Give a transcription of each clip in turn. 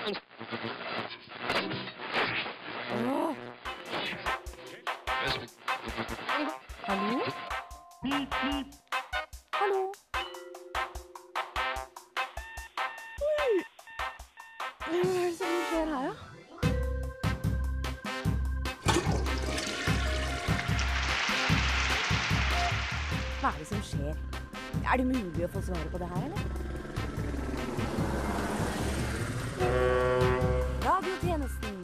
Hallo? Hallo? Oi! Hva er det som skjer her, da? Hva er det som skjer? Er det mulig å få svaret på det her, eller? Radiotjenesten.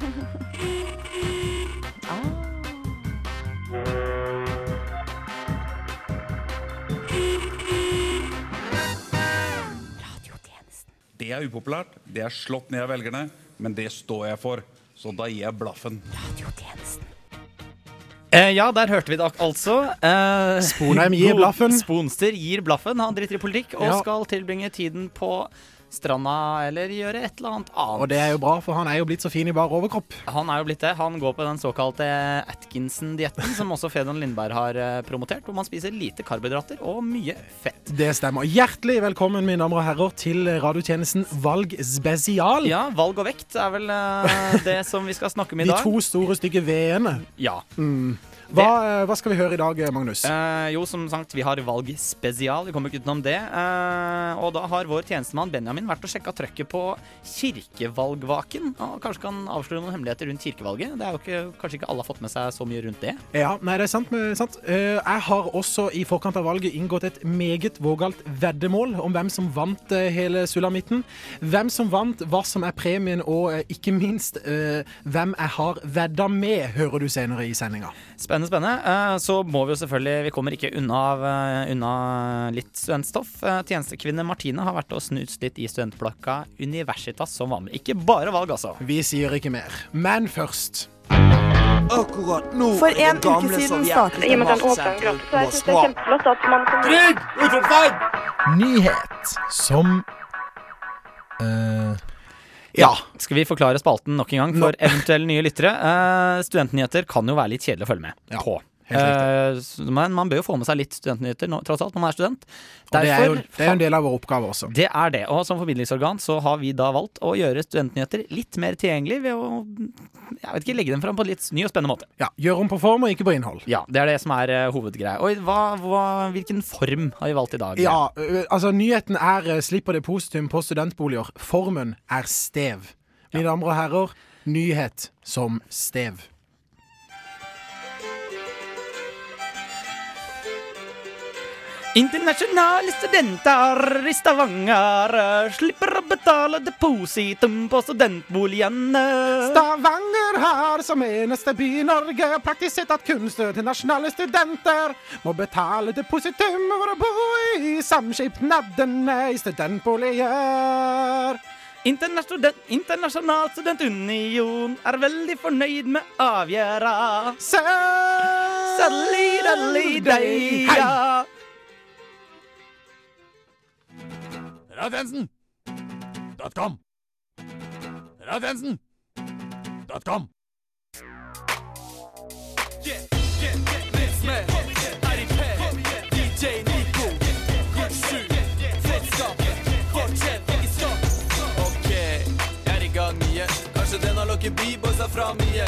Radiotjenesten. Det er upopulært, det er slått ned av velgerne, men det står jeg for. Så da gir jeg blaffen. Radiotjenesten. Ja, der hørte vi det altså. Sponheim gir blaffen. Sponster gir blaffen. Han driter i politikk og Ja. skal tilbringe tiden på stranda eller gjøre et eller annet annet. Og det er jo bra, for han er jo blitt så fin i bare overkropp. Han er jo blitt det. Han går på den såkalte Atkinson-dietten, som også Fedon Lindberg har promotert, hvor man spiser lite karbohydrater og mye fett. Det stemmer. Hjertelig velkommen, mine damer og herrer, til radiotjenesten Valg Spesial. Ja, valg og vekt er vel det som vi skal snakke om i De dag. to store stygge V-ene. Ja. Hva skal vi høre i dag, Magnus? Jo, som sagt, vi har valg spesial. Vi kommer ikke utenom det. Og da har vår tjenestemann Benjamin vært og sjekka trøkket på kirkevalgvaken. Og kanskje kan avsløre noen hemmeligheter rundt kirkevalget. Det er jo kanskje ikke alle har fått med seg så mye rundt det. Ja, nei, det er sant. Jeg har også i forkant av valget inngått et meget vågalt veddemål om hvem som vant hele sulamitten. Hvem som vant, hva som er premien, og ikke minst hvem jeg har vedda med, hører du senere i sendinga. Spennende. Så må vi jo selvfølgelig, vi kommer ikke unna litt studentstoff. Tjenestekvinne Martine har vært og snust litt i studentblokka Universitas som var med. Ikke bare valg, altså. Vi sier ikke mer. Men først. Akkurat nå For en uke siden startet I og med at den åpner gratis, så jeg synes det er kjempeflott at man kan... Krig! Utroppferd! Nyhet som Ja. Skal vi forklare spalten nok en gang for eventuelle nye lyttere? Studentnyheter kan jo være litt kjedelig å følge med på. Men man bør jo få med seg litt studentnyheter tross alt når man er student. Det er jo en del av vår oppgave også. Det er det, og som formidlingsorgan så har vi da valgt å gjøre studentnyheter litt mer tilgjengelig ved å legge dem fram på en litt ny og spennende måte. Ja, gjør om på form og ikke på innhold. Ja, det er det som er hovedgreia. Og hvilken form har vi valgt i dag? Ja, altså nyheten er slipper depositum på studentboliger. Formen er stev. Mine damer og herrer, nyhet som stev. Internasjonale studenter i Stavanger slipper å betale depositum på studentboligene. Stavanger har som eneste by i Norge praktisert at kun internasjonale studenter må betale depositum for å bo i samskipnadene i studentboliger. Internasjonal studentunion er veldig fornøyd med avgjøra. Salidalideia. Radiotensen.com Radiotensen.com Ok, jeg er i gang igjen. Kanskje den har lokket B-boysa fra mye.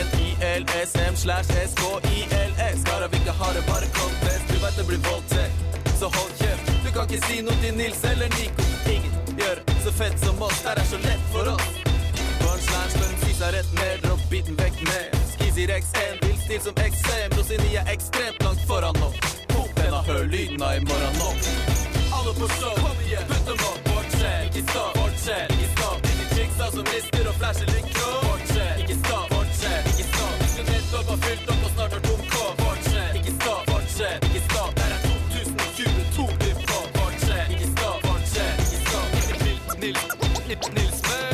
NILSM/SKILS. Skara vil ikke ha det, bare contest. Du vet det blir voldtekt, så hold kjeft. Du kan ikke si noe til Nils eller Nico. Ingen gjør så fett som oss, der er så lett for oss. Punchline slår en sisa rett ned, dropp biten vekk ned. Skizir X1, vil stil som XM. Rosini er ekstremt langt foran nå. Denne hør lyden av i morgen nå. Alle på show, kom igjen, putt dem opp. Fortsett, ikke stopp, fortsett, ikke stopp. Dine chicksa som rister og flasher litt kropp. Fortsett, ikke stopp, fortsett, ikke stopp. Du nettopp har fylt opp og snart har tom kåp. Fortsett, ikke stopp, fortsett, ikke stopp. Der er 2022 dypp på. Fortsett, ikke stopp, fortsett, ikke stopp. Nils Mø.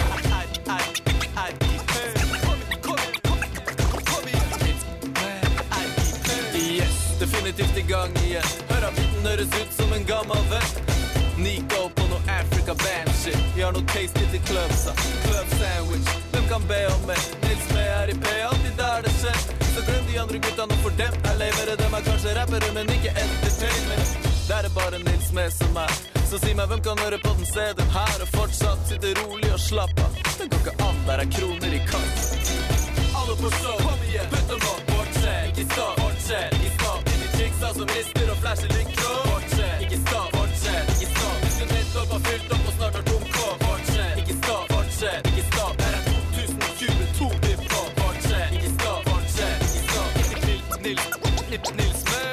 Yes, definitivt i gang igjen. Hør at biten høres ut som en gammel venn. Nico på noe Africa band shit. Vi har noe tasty til clubsa. Club sandwich, hvem kan be om mer? Nils med er i P, alltid der det skjer. Så glem de andre guttene for dem er lavere. Dem er kanskje rappere, men ikke entertainment. Der er bare Nils med som er. Så si meg, hvem kan høre på den CD-en her og fortsatt sitte rolig og slappe av? Det går ikke an, der kroner I kass. Alle på show, kom igjen, putt dem opp. Fortsett, ikke stopp, fortsett, ikke stopp. Inn I chicksa som rister og flasher din kropp. Fortsett, ikke stopp, fortsett, ikke stopp. Du skal nettopp ha fylt opp og snart har tom kopp. Fortsett, ikke stopp, fortsett, ikke stopp. Her 2022 vi på. Fortsett, ikke stopp, fortsett, ikke stopp. Nils Mø.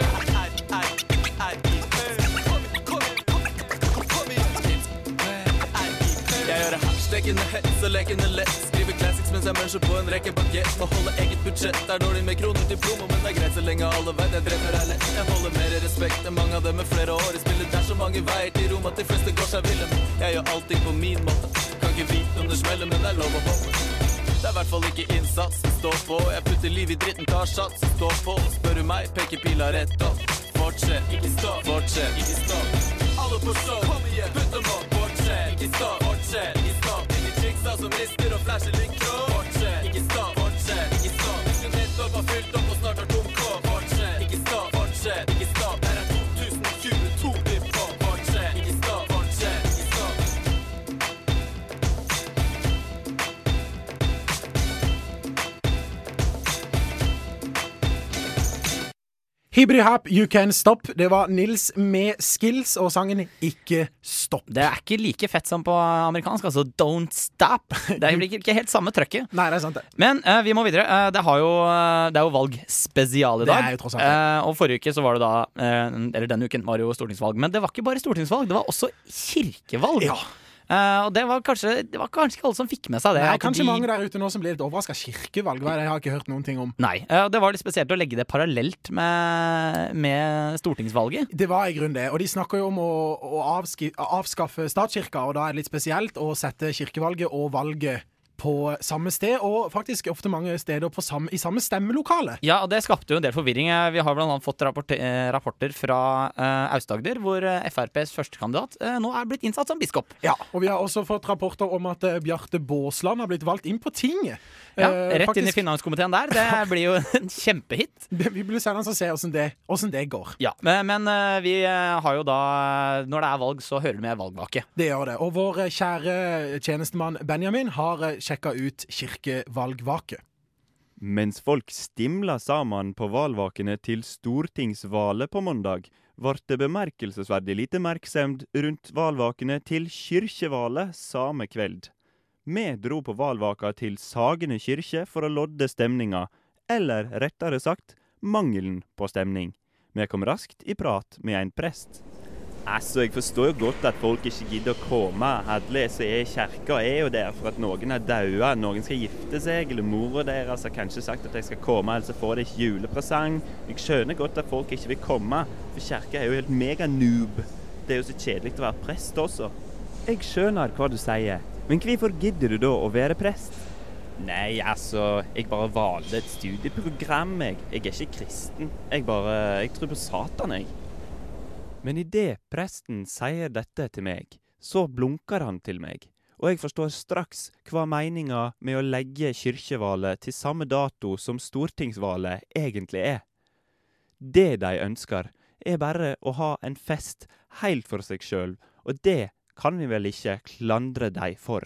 Lekene hets og lekene lett. Skriver classics mens jeg mørser på en rekke baguette. Må holde eget budsjett, dårlig med kroner til promo. Men det greit så lenge alle vet jeg dreper er lett. Jeg holder mer respekt enn mange av dem med flere år I spillet. Det så mange veier til rom at de fleste går seg ville. Jeg gjør allting på min måte. Kan ikke vite om det smeller, men det lov å håpe. Det hvert fall ikke innsatsen stå på. Jeg putter liv I dritten, tar sats, stå på. Spør du meg, peker pila rett opp. Fortsett, ikke stopp, fortsett, ikke stopp. Alle på show, kom igjen, putt dem opp. Fortsett, ikke stopp, fortsett, ikke stopp. Som rister og flasher din kropp. Fortsett, ikke stopp, fortsett, ikke stopp. Du skal nettopp ha fylt opp og snart har tom kopp. Fortsett, ikke stopp, fortsett, ikke stopp. Her 2022 vi på. Fortsett, ikke stopp, fortsett, ikke stopp. Hibbidi Hap, You Can Stop. Det var Nils med Skills og sangen Ikke Stopp. Det ikke like fett som på amerikansk, altså Don't Stop. Det blir ikke helt samme trøkket. Nei, det sant det. Men vi må videre. Det er jo valgspesial I dag. Det jo tross alt det. Og forrige uke så var det da, eller denne uken var det jo stortingsvalg. Men det var ikke bare stortingsvalg, det var også kirkevalg. Ja. Og det var kanskje ikke alle som fikk med seg det. Nei, kanskje mange der ute nå som blir litt overrasket. Kirkevalg, hva det? Jeg har ikke hørt noen ting om. Nei, det var litt spesielt å legge det parallelt med stortingsvalget. Det var I grunnen det, og de snakker jo om å avskaffe statskirka, og da det litt spesielt å sette kirkevalget og valget på samme sted, og faktisk ofte mange steder I samme stemmelokale. Ja, og det skapte jo en del forvirring. Vi har blant annet fått rapporter fra Aust-Agder, hvor FrPs førstekandidat nå blitt innsatt som biskop. Ja, og vi har også fått rapporter om at Bjarte Båsland har blitt valgt inn på tinget. Ja, rett inn I finanskomiteen der. Det blir jo en kjempehit. Vi blir senere å se hvordan det går. Ja, men vi har jo da, når det valg, så hører du med valgvake. Det gjør det, og vår kjære tjenestemann Benjamin har sjekka ut kirkevalgvake. Mens folk stimla sammen på valvakene til stortingsvalet på mandag, var det bemerkelsesverdig lite merksemd rundt valvakene til kyrkjevalet samme kveld. Vi dro på valvaka til Sagene kyrkje for å lodde stemninga, eller rettere sagt, mangelen på stemning. Vi kom raskt I prat med en prest. Altså, jeg forstår jo godt at folk ikke gidder å komme. Alle som I kjerka jo der for at noen døde, noen skal gifte seg, eller mora deres har kanskje sagt at de skal komme, eller så får de ikke julepresang. Jeg skjønner godt at folk ikke vil komme, for kjerka jo helt mega noob. Det jo så kjedelig å være prest også. Jeg skjønner hva du sier, men hvorfor gidder du da å være prest? Nei, altså, jeg bare valgte et studieprogram, jeg ikke kristen. Jeg tror på Satan, jeg. Men I det presten sier dette til meg, så blunker han til meg, og jeg forstår straks hva meningen med å legge kyrkjevalet til samme dato som stortingsvalet egentlig Det de ønsker, bare å ha en fest helt for seg selv, og det kan vi vel ikke klandre de for.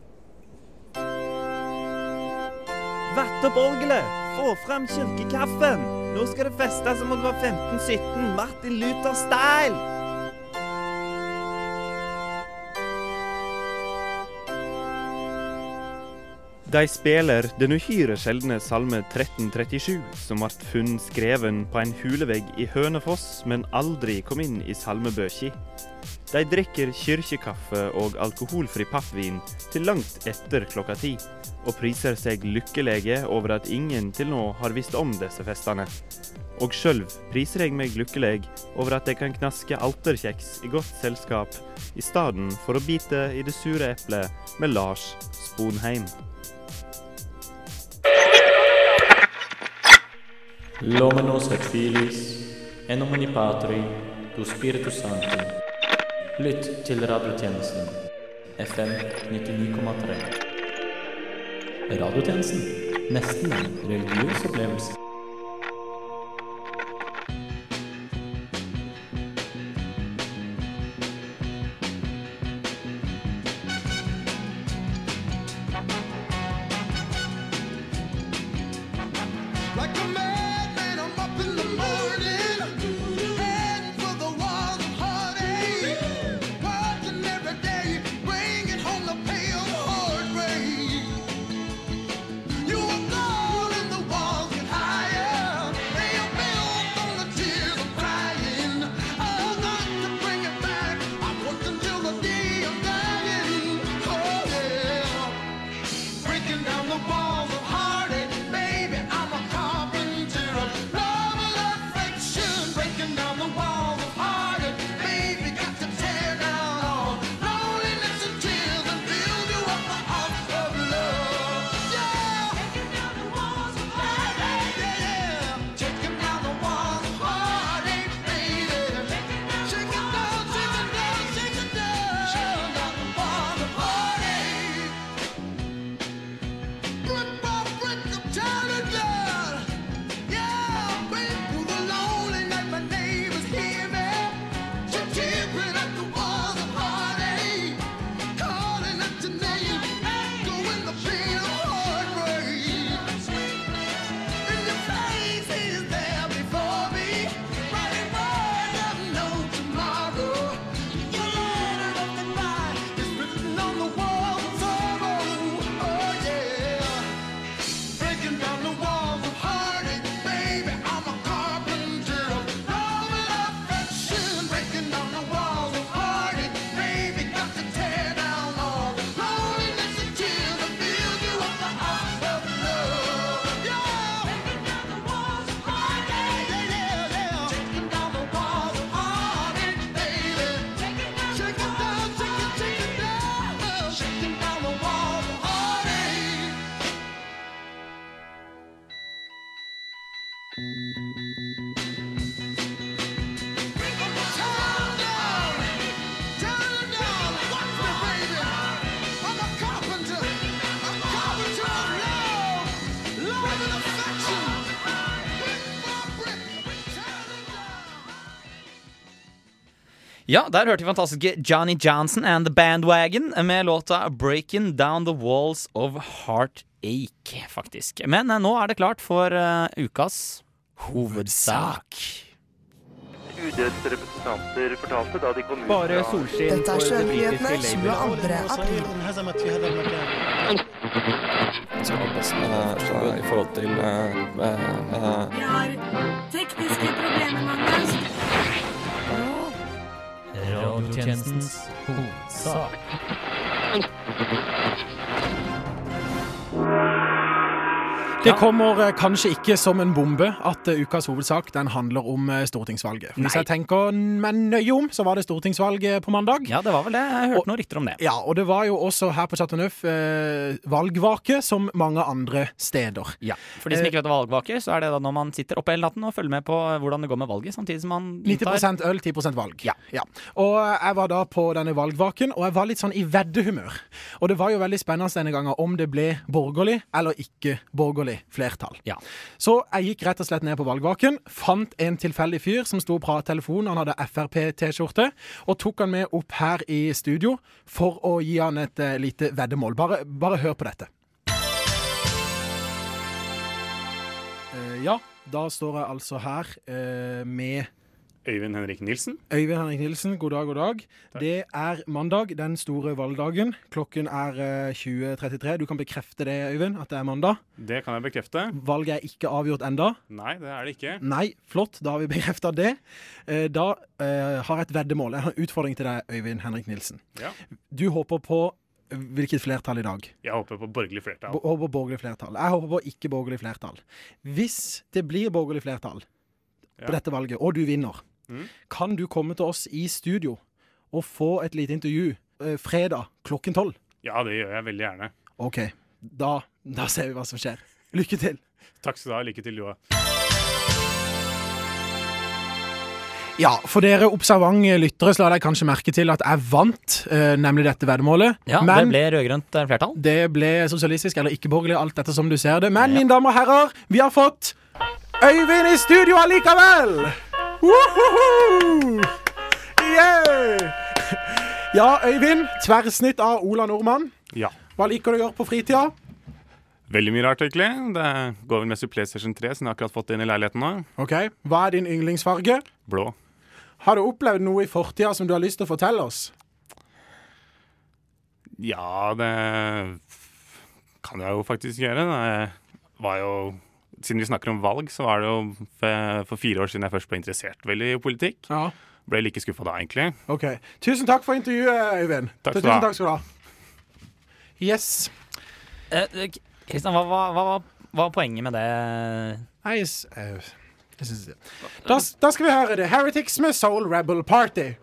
Vett opp orgelet! Få frem kirkekaffen! Nå skal det feste som om det var 15-17. Martin Luther-style! De spiller den uhyre sjeldne salme 1337, som ble funnet skreven på en hulevegg I Hønefoss, men aldri kom inn I salmebøki. De drikker kyrkjekaffe og alkoholfri pappvin til langt etter klokka 10, og priser seg lykkelige over at ingen til nå har visst om disse festene. Og selv priser jeg meg lykkelig over at jeg kan knaske alterkjeks I godt selskap, I stedet for å bite I det sure eplet med Lars Sponheim. Lomenos et Filis, en nomini Patri, tu Spiritus Sancti. Lytt til radiotjenesten, FM 99,3. Radiotjenesten, nesten en religiøs opplevelse. Ja, der hørte vi fantastiske Johnny Johnson and The Bandwagon med låta Breaking Down the Walls of Heartache, faktisk. Men nå er det klart for ukas hovedsak. UDs representanter fortalte da de kom ut Bare solskinn. Dette er Studentnyhetene 22. april. I forhold til Vi har tekniske problemer, Magnus. Radiotjenestens hovedsak. Det kommer kanskje ikke som en bombe at ukas hovedsak den handler om stortingsvalget. Hvis jeg tenker meg nøye om, så var det stortingsvalg på mandag. Ja, det var vel det. Jeg hørte noen rykter om det. Ja, og det var jo også her på Chateau Neuf valgvake som mange andre steder. Ja, for de som ikke vet valgvaker, så er det da når man sitter oppe hele natten og følger med på hvordan det går med valget, samtidig som man 90% øl, 10% valg. Ja. Og jeg var da på denne valgvaken, og jeg var litt sånn i veddehumør. Og det var jo veldig spennende denne gangen om det ble borgerlig eller ikke borgerlig flertall. Ja. Så jeg gikk rett og slett ned på valgvaken, fant en tilfeldig fyr som sto på telefon, han hadde FRP-t-skjorte, og tok han med opp her i studio for å gi han et lite veddemål. Bare hør på dette. Ja, da står jeg altså her med Øyvind Henrik Nilsen. Øyvind Henrik Nilsen, god dag, god dag. Takk. Det er mandag, den store valgdagen. Klokken er 20:33. Du kan bekrefte det, Øyvind, at det er mandag. Det kan jeg bekrefte. Valget er ikke avgjort enda. Nei, det er det ikke. Nei, flott, da har vi bekreftet det. Da har jeg et veddemål. Jeg har en utfordring til deg, Øyvind Henrik Nilsen. Ja. Du håper på hvilket flertall i dag? Jeg håper på borgerlig flertall. Håper borgerlig flertall. Jeg håper på ikke borgerlig flertall. Hvis det blir borgerlig flertall på dette valget, og du vinner, kan du komme til oss i studio og få et lite intervju fredag klokken 12? Ja, det gjør jeg veldig gjerne. Ok, da ser vi hva som skjer. Lykke til. Takk skal du ha, lykke til du også. Ja, for dere observante lyttere så la jeg kanskje merke til at jeg vant, nemlig dette veddemålet. Ja, men det ble rødgrønt flertall. Det ble sosialistisk eller ikke borgerlig, alt dette som du ser det. Men mine damer og herrer, vi har fått Øyvind i studio allikevel! Woohoo! Yeah! Ja, Øyvind, tverrsnitt av Ola Nordmann. Ja. Hva liker du å gjøre på fritida? Veldig mye rart, egentlig. Det går vel mest i PlayStation 3, som jeg akkurat fått inn i leiligheten nå. Ok, hva er din yndlingsfarge? Blå. Har du opplevd noe i fortida som du har lyst til å fortelle oss? Ja, det kan jeg jo faktisk gjøre. Det var jo... Siden vi snakker om valg, så var det jo for 4 år siden jeg først ble interessert veldig i politikk. Ja. Ble like skuffet da, egentlig. Ok. Tusen takk for intervjuet, Øyvind. Takk skal du ha. Yes. Kristian, hva var poenget med det? Nei, jeg synes det. Da skal vi høre det. Heretics med Soul Rebel Party.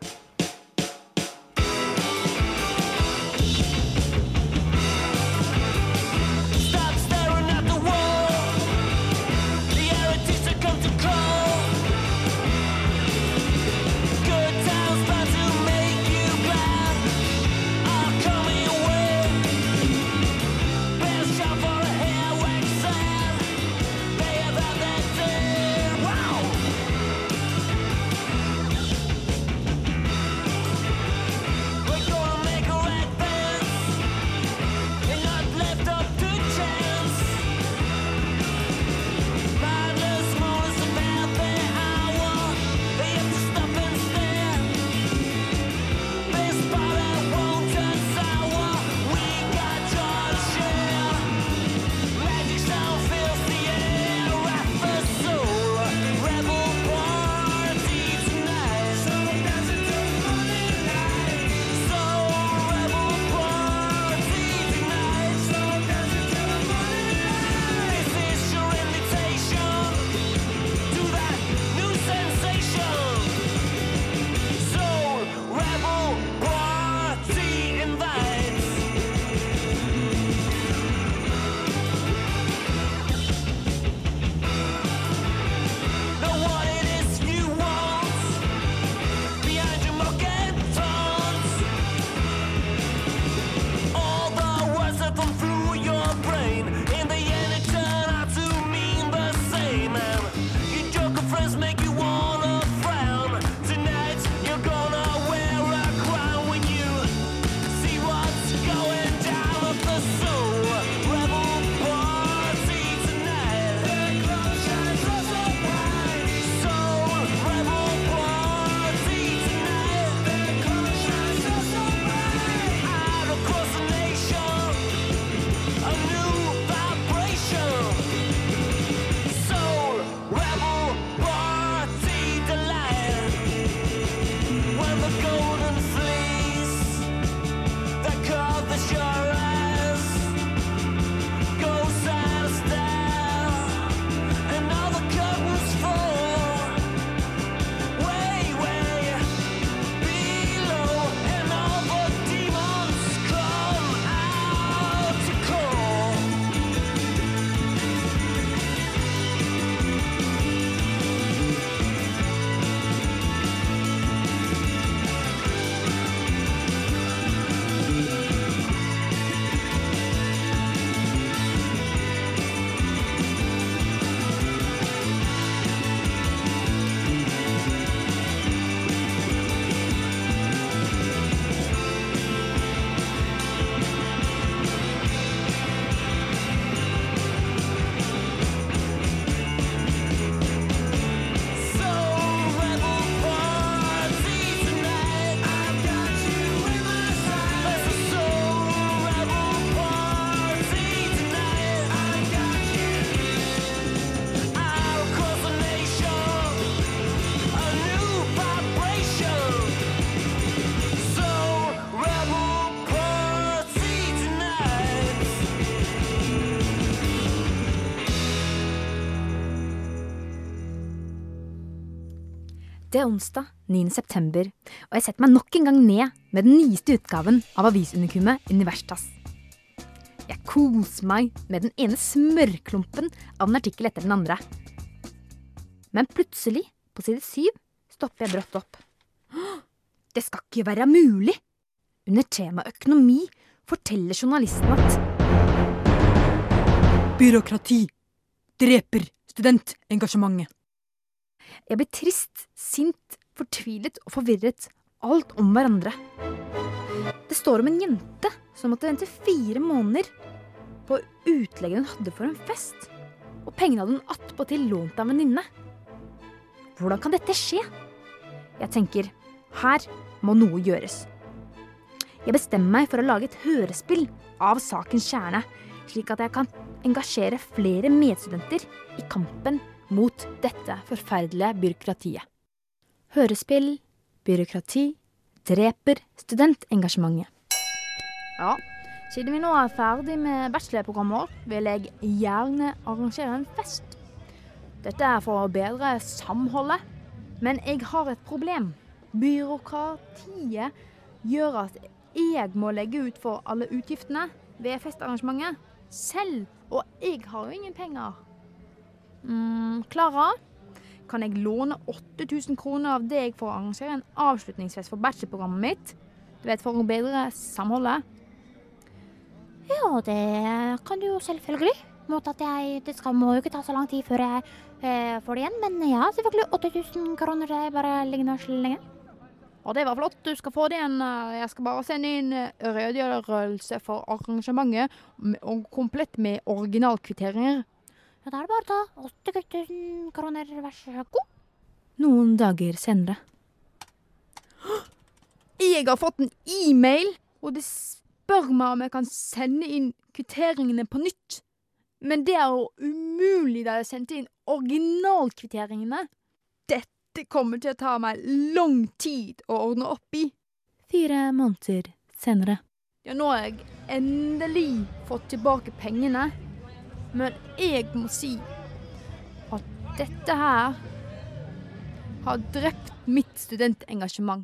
Det onsdag 9. september, og jeg setter meg nok en gang ned med den nyeste utgaven av avisunderkummet Universitas. Jeg koser meg med den ene smørklumpen av en artikkel etter den andre. Men plutselig, på side 7, stopper jeg brått opp. Det skal ikke være mulig! Under tema økonomi forteller journalisten at byråkrati dreper studentengasjementet. Jeg blir trist, sint, fortvilet og forvirret, alt om hverandre. Det står om en jente som måtte vente 4 måneder på utlegget hun hadde for en fest, og pengene hadde hun attpåtil lånt av en venninne. Hvordan kan dette skje? Jeg tenker, her må noe gjøres. Jeg bestemmer meg for å lage et hørespill av sakens kjerne, slik at jeg kan engasjere flere medstudenter i kampen mot dette forferdelige byråkratiet. Hørespill, byråkrati, dreper studentengasjementet. Ja, siden vi nå er ferdig med bachelorprogrammet, vil jeg gjerne arrangere en fest. Dette er for å bedre samholdet, men jeg har et problem. Byråkratiet gjør at jeg må legge ut for alle utgiftene ved festarrangementet selv, og jeg har jo ingen penger. Klara, kan jeg låne 8.000 kroner av deg for å arrangere en avslutningsfest for bachelorprogrammet mitt? Du vet, for å bedre samholdet. Ja, det kan du jo selvfølgelig. Må jo ikke ta så lang tid før jeg får det igjen, men ja, selvfølgelig 8.000 kroner, det er bare liggende så lenge. Og det var flott, du skal få det igjen. Jeg skal bare sende inn redegjørelse for arrangementet, og komplett med originalkvitteringer. Ja, da er det bare å ta 8.000 kroner, vær så god. Noen dager senere. Jeg har fått en e-mail, og det spør meg om jeg kan sende inn kvitteringene på nytt. Men det er jo umulig da jeg sendte inn originalkvitteringene. Dette kommer til å ta meg lang tid å ordne opp i. 4 måneder senere. Ja, nå har jeg endelig fått tilbake pengene. Men jeg må si at dette her har drept mitt studentengasjement.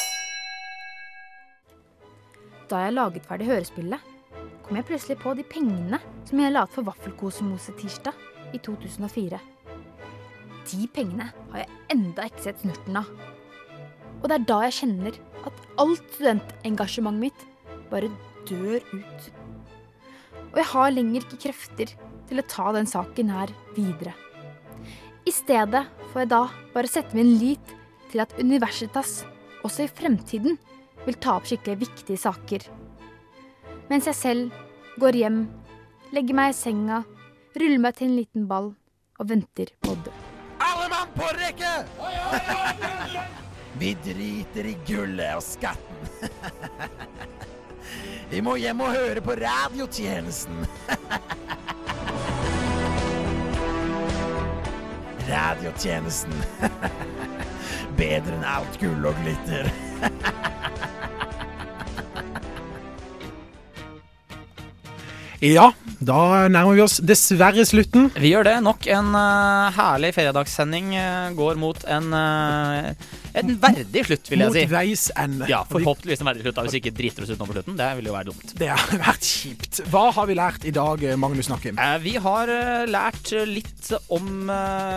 Da jeg laget ferdig hørespillet, kom jeg plutselig på de pengene som jeg la ut for Vaffelkosemose tirsdag i 2004. De pengene har jeg enda ikke sett snurten av. Og det er da jeg kjenner at alt studentengasjementet mitt bare dør ut. Og jeg har lenger ikke krefter til å ta den saken her videre. I stedet får jeg da bare sette min lit til at Universitas også i fremtiden vil ta opp skikkelig viktige saker. Mens jeg selv går hjem, legger meg i senga, ruller meg til en liten ball og venter på å dø. Alle mann på rekke! Vi driter i gullet og skatten. Vi må hjem og høre på radiotjenesten. Radiotjenesten. Bedre enn alt gull og glitter. Ja, da nærmer vi oss dessverre slutten. Vi gjør det. Nok en herlig feriedagssending går mot en verdig slutt, vil jeg si. Mot veis ende. Ja, forhåpentligvis en verdig slutt, da, hvis ikke driter oss ut nå på slutten. Det ville jo være dumt. Det har vært kjipt. Hva har vi lært i dag, Magnus Nakkim? Vi har lært litt om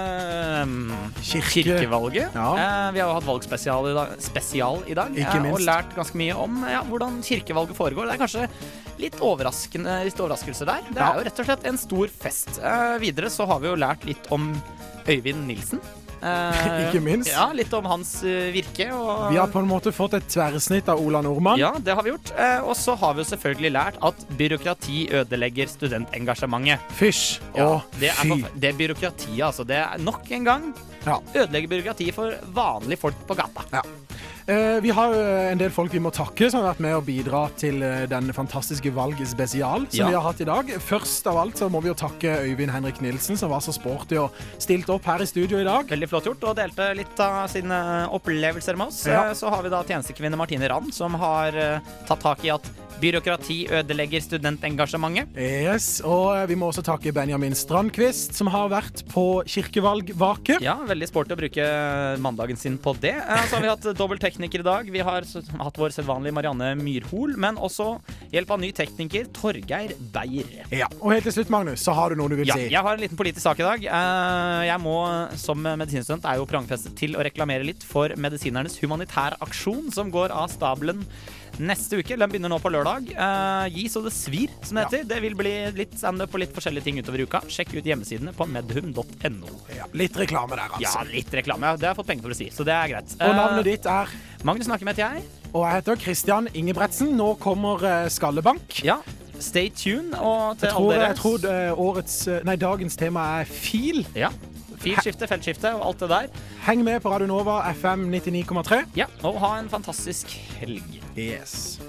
kirkevalget. Ja. Vi har jo hatt valgspesial i dag. Ikke minst. Og lært ganske mye om hvordan kirkevalget foregår. Det er kanskje litt overraskelser der. Det er jo rett og slett en stor fest. Videre så har vi jo lært litt om Øyvind Nilsen. Ikke minst. Ja, litt om hans virke. Og vi har på en måte fått et tverrsnitt av Ola Nordmann. Ja, det har vi gjort. Og så har vi jo selvfølgelig lært at byråkrati ødelegger studentengasjementet. Fysj og fy. Det byråkratiet, altså. Det er nok en gang ødelegger byråkrati for vanlige folk på gata. Ja. Vi har en del folk vi må takke som har vært med å bidra til den fantastiske valgspesial som vi har hatt i dag. Først av alt så må vi jo takke Øyvind Henrik Nilsen som var så sporty og stilte opp her i studio i dag. Veldig flott gjort og delte litt av sine opplevelser med oss. Så har vi da tjenestekvinne Martine Rand som har tatt tak i at Byråkrati ødelegger studentengasjementet. Yes, og vi må også takke Benjamin Strandqvist, som har vært på kirkevalgvake. Ja, veldig sporty å bruke mandagen sin på det. Så har vi hatt dobbelt tekniker i dag. Vi har hatt vår sedvanlige Marianne Myrhol, men også hjelp av ny tekniker, Torgeir Beyer. Ja, og helt til slutt, Magnus, så har du noe du vil si. Jeg har en liten politisk sak i dag. Jeg må, som medisinstudent, er jo prangfestet til å reklamere litt for medisinernes humanitære aksjon, som går av stabelen neste uke. Den begynner nå på lørdag. Gi så det svir, som det heter. Det vil bli litt stand-up og litt forskjellige ting utover uka. Sjekk ut hjemmesidene på medhum.no. Ja, litt reklame der, altså. Ja, litt reklame. Det har jeg fått penger for å si, så det er greit. Og navnet ditt er? Magnus Nakke heter jeg. Og jeg heter Christian Ingebretsen. Nå kommer Skallebank. Ja, stay tuned. Og til alle dere. Jeg tror dagens tema er fil. Ja. Filskifte, feltskifte og alt det der. Heng med på Radio Nova FM 99,3. Ja, og ha en fantastisk helg. Yes.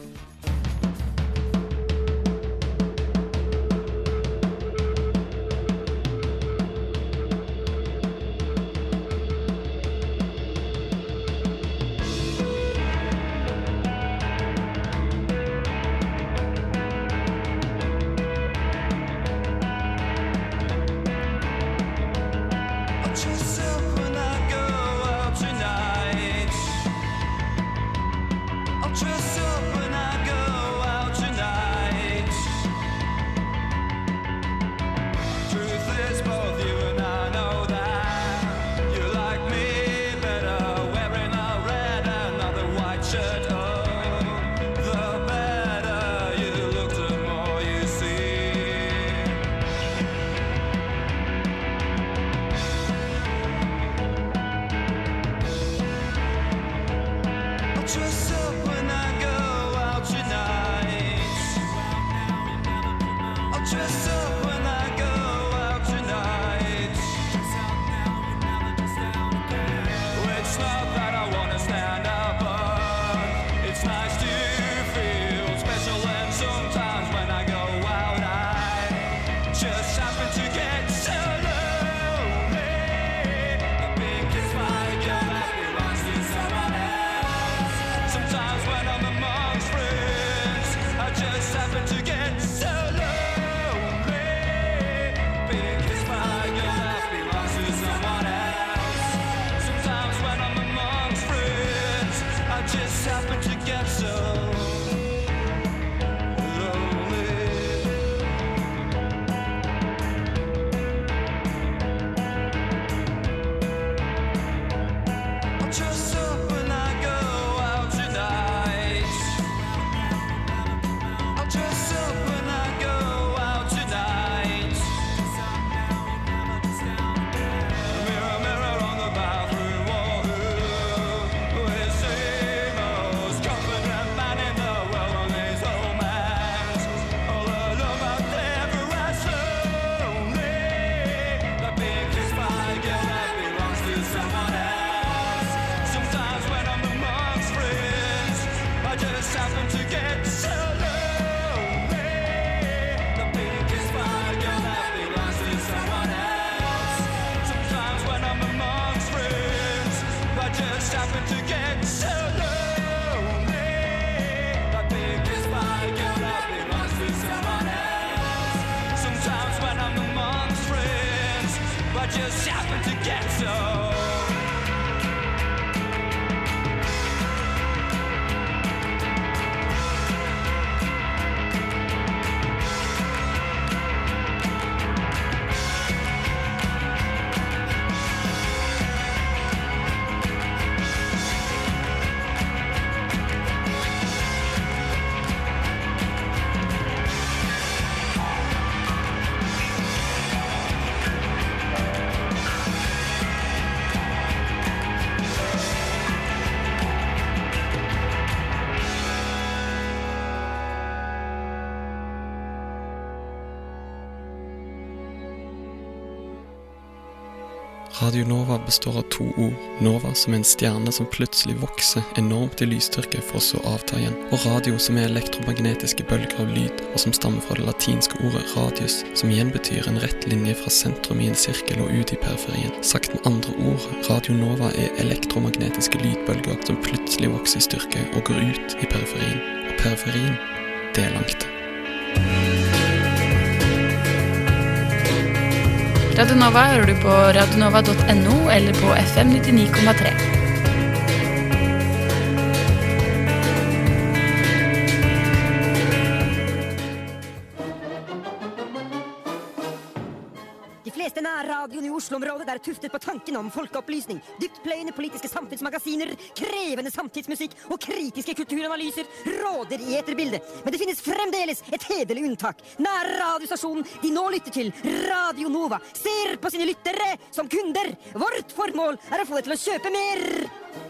Radio Nova består av 2 ord. Nova som en stjerne som plutselig vokser enormt i lysstyrke for å så avta igjen. Og radio som er elektromagnetiske bølger av lyd, og som stammer fra det latinske ordet radius, som igjen betyr en rett linje fra sentrum i en sirkel og ut i periferien. Sagt med andre ord, Radio Nova er elektromagnetiske lydbølger som plutselig vokser i styrke og går ut i periferien. Og periferien, delangte. Radio Nova hører du på radionova.no eller på FM 99,3. De fleste nærradioen i Oslo-området er tuftet på tanken om folkeopplysning, dyptpløyende politiske samtidsmagasiner, krevende samtidsmusikk og kritiske kulturanalyser råder i eterbildet. Men det finnes fremdeles et hederlig unntak. Nærradiostasjonen de nå lytter til, Radio Nova, ser på sine lyttere som kunder. Vårt formål er å få det til å kjøpe mer.